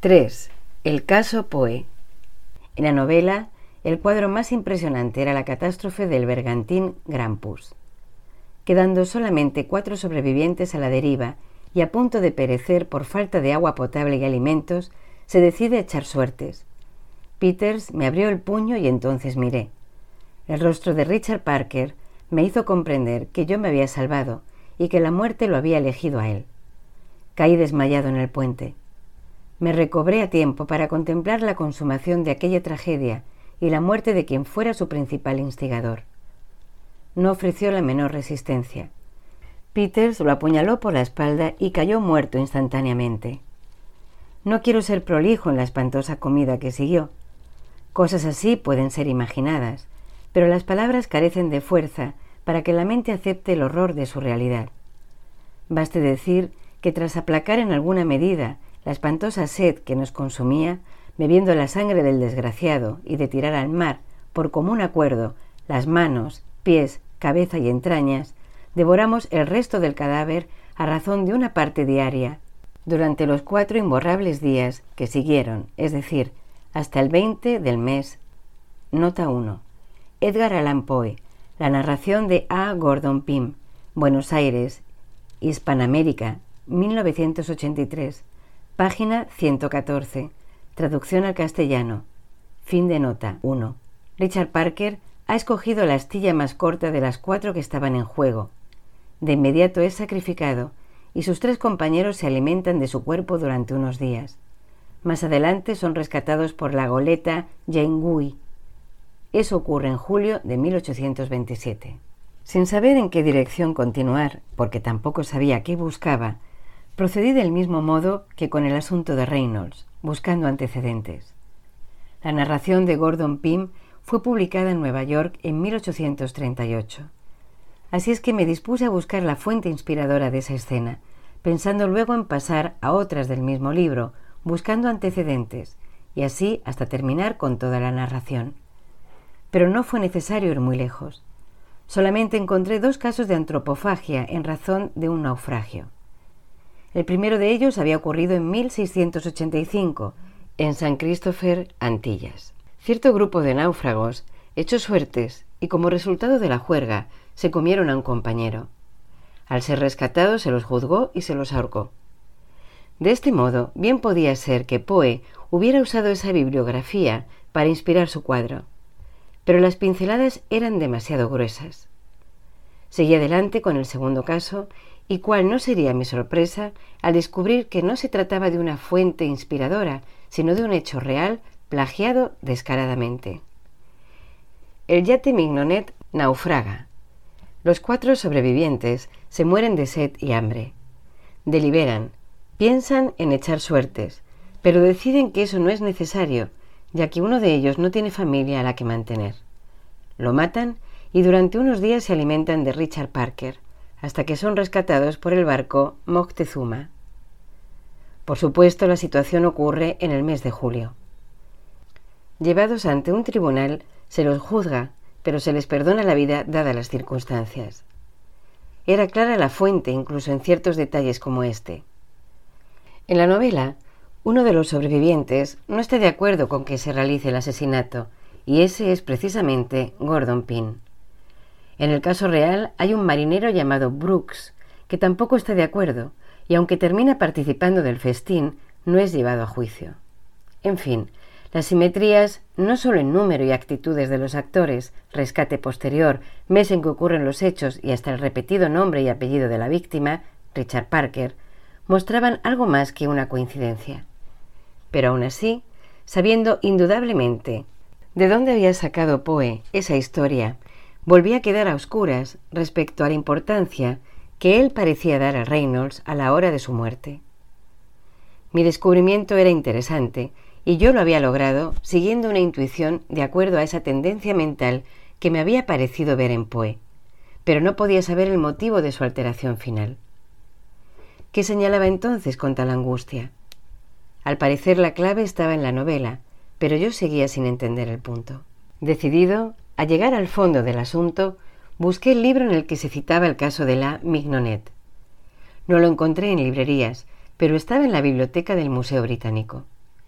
3. El caso Poe. En la novela, el cuadro más impresionante era la catástrofe del bergantín Grampus. Quedando solamente 4 sobrevivientes a la deriva y a punto de perecer por falta de agua potable y alimentos, se decide a echar suertes. Peters me abrió el puño y entonces miré. El rostro de Richard Parker me hizo comprender que yo me había salvado y que la muerte lo había elegido a él. Caí desmayado en el puente. Me recobré a tiempo para contemplar la consumación de aquella tragedia y la muerte de quien fuera su principal instigador. No ofreció la menor resistencia. Peters lo apuñaló por la espalda y cayó muerto instantáneamente. No quiero ser prolijo en la espantosa comida que siguió. Cosas así pueden ser imaginadas, pero las palabras carecen de fuerza para que la mente acepte el horror de su realidad. Baste decir que tras aplacar en alguna medida la espantosa sed que nos consumía, bebiendo la sangre del desgraciado y de tirar al mar, por común acuerdo, las manos, pies, cabeza y entrañas, devoramos el resto del cadáver a razón de una parte diaria, durante los 4 imborrables días que siguieron, es decir, hasta el 20 del mes. Nota 1. Edgar Allan Poe, la narración de A. Gordon Pym, Buenos Aires, Hispanoamérica, 1983, página 114, traducción al castellano. Fin de nota 1. Richard Parker ha escogido la astilla más corta de las 4 que estaban en juego. De inmediato es sacrificado y sus 3 compañeros se alimentan de su cuerpo durante unos días. Más adelante son rescatados por la goleta Jane Guy. Eso ocurre en julio de 1827. Sin saber en qué dirección continuar, porque tampoco sabía qué buscaba, procedí del mismo modo que con el asunto de Reynolds, buscando antecedentes. La narración de Gordon Pym fue publicada en Nueva York en 1838. Así es que me dispuse a buscar la fuente inspiradora de esa escena, pensando luego en pasar a otras del mismo libro, buscando antecedentes, y así hasta terminar con toda la narración. Pero no fue necesario ir muy lejos. Solamente encontré 2 casos de antropofagia en razón de un naufragio. El primero de ellos había ocurrido en 1685, en San Christopher, Antillas. Cierto grupo de náufragos echó suertes y como resultado de la juerga se comieron a un compañero. Al ser rescatados se los juzgó y se los ahorcó. De este modo, bien podía ser que Poe hubiera usado esa bibliografía para inspirar su cuadro, pero las pinceladas eran demasiado gruesas. Seguí adelante con el segundo caso, y cuál no sería mi sorpresa al descubrir que no se trataba de una fuente inspiradora, sino de un hecho real plagiado descaradamente. El yate Mignonet naufraga. Los 4 sobrevivientes se mueren de sed y hambre. Deliberan, piensan en echar suertes, pero deciden que eso no es necesario, ya que uno de ellos no tiene familia a la que mantener. Lo matan y durante unos días se alimentan de Richard Parker, hasta que son rescatados por el barco Moctezuma. Por supuesto, la situación ocurre en el mes de julio. Llevados ante un tribunal, se los juzga, pero se les perdona la vida dadas las circunstancias. Era clara la fuente, incluso en ciertos detalles como este. En la novela, uno de los sobrevivientes no está de acuerdo con que se realice el asesinato, y ese es precisamente Gordon Pym. En el caso real hay un marinero llamado Brooks, que tampoco está de acuerdo, y aunque termina participando del festín, no es llevado a juicio. En fin, las simetrías, no solo en número y actitudes de los actores, rescate posterior, mes en que ocurren los hechos y hasta el repetido nombre y apellido de la víctima, Richard Parker, mostraban algo más que una coincidencia. Pero aún así, sabiendo indudablemente de dónde había sacado Poe esa historia, volví a quedar a oscuras respecto a la importancia que él parecía dar a Reynolds a la hora de su muerte. Mi descubrimiento era interesante y yo lo había logrado siguiendo una intuición de acuerdo a esa tendencia mental que me había parecido ver en Poe, pero no podía saber el motivo de su alteración final. ¿Qué señalaba entonces con tal angustia? Al parecer la clave estaba en la novela, pero yo seguía sin entender el punto. Decidido a llegar al fondo del asunto, busqué el libro en el que se citaba el caso de la Mignonet. No lo encontré en librerías, pero estaba en la biblioteca del Museo Británico.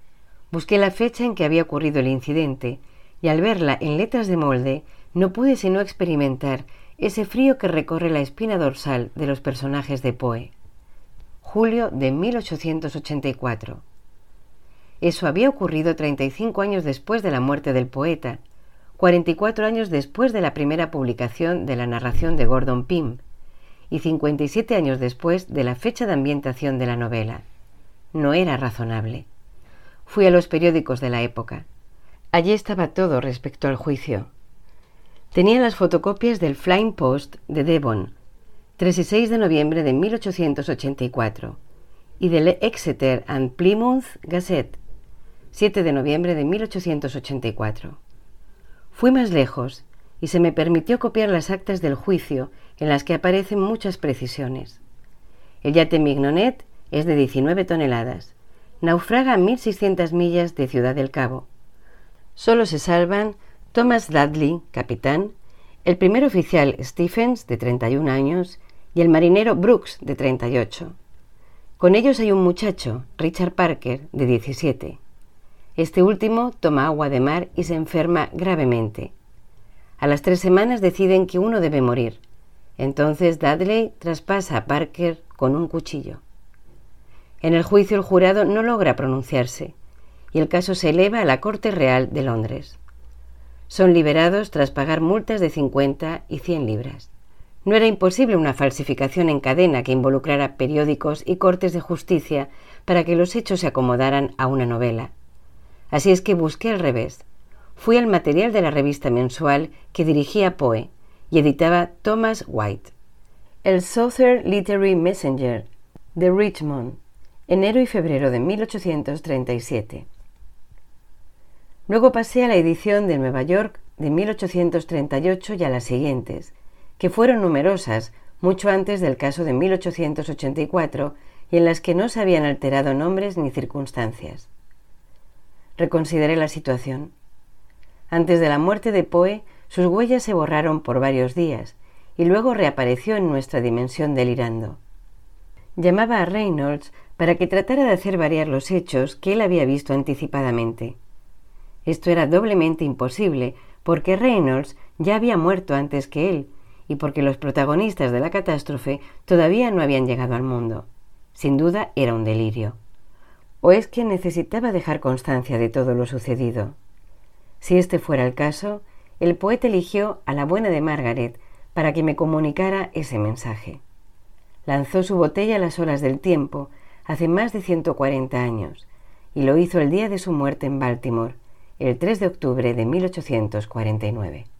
Busqué la fecha en que había ocurrido el incidente y al verla en letras de molde no pude sino experimentar ese frío que recorre la espina dorsal de los personajes de Poe. Julio de 1884. Eso había ocurrido 35 años después de la muerte del poeta, 44 años después de la primera publicación de la narración de Gordon Pym y 57 años después de la fecha de ambientación de la novela. No era razonable. Fui a los periódicos de la época. Allí estaba todo respecto al juicio. Tenía las fotocopias del Flying Post de Devon, 3 y 6 de noviembre de 1884, y del Exeter and Plymouth Gazette, 7 de noviembre de 1884. Fui más lejos y se me permitió copiar las actas del juicio en las que aparecen muchas precisiones. El yate Mignonet es de 19 toneladas. Naufraga a 1.600 millas de Ciudad del Cabo. Solo se salvan Thomas Dudley, capitán, el primer oficial Stephens, de 31 años, y el marinero Brooks, de 38. Con ellos hay un muchacho, Richard Parker, de 17. Este último toma agua de mar y se enferma gravemente. A las 3 semanas deciden que uno debe morir. Entonces Dudley traspasa a Parker con un cuchillo. En el juicio el jurado no logra pronunciarse y el caso se eleva a la Corte Real de Londres. Son liberados tras pagar multas de 50 y 100 libras. No era imposible una falsificación en cadena que involucrara periódicos y cortes de justicia para que los hechos se acomodaran a una novela. Así es que busqué al revés. Fui al material de la revista mensual que dirigía Poe y editaba Thomas White. El Southern Literary Messenger, de Richmond, enero y febrero de 1837. Luego pasé a la edición de Nueva York de 1838 y a las siguientes, que fueron numerosas, mucho antes del caso de 1884, y en las que no se habían alterado nombres ni circunstancias. Reconsideré la situación. Antes de la muerte de Poe, sus huellas se borraron por varios días, y luego reapareció en nuestra dimensión delirando. Llamaba a Reynolds para que tratara de hacer variar los hechos que él había visto anticipadamente. Esto era doblemente imposible, porque Reynolds ya había muerto antes que él, y porque los protagonistas de la catástrofe todavía no habían llegado al mundo. Sin duda era un delirio. ¿O es que necesitaba dejar constancia de todo lo sucedido? Si este fuera el caso, el poeta eligió a la buena de Margaret para que me comunicara ese mensaje. Lanzó su botella a las olas del tiempo, hace más de 140 años, y lo hizo el día de su muerte en Baltimore, el 3 de octubre de 1849.